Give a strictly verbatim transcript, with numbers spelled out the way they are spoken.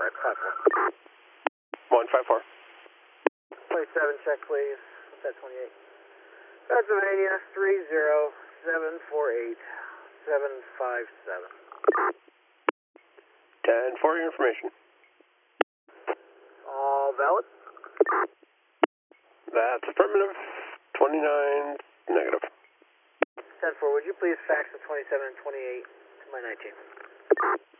right, five four. one five four. twenty-seven, check please. What's that, twenty-eight? Pennsylvania, three zero seven four eight seven five seven. ten four, your information. All valid? That's affirmative. twenty-nine, negative. ten four, would you please fax the twenty-seven and twenty-eight to my nineteen?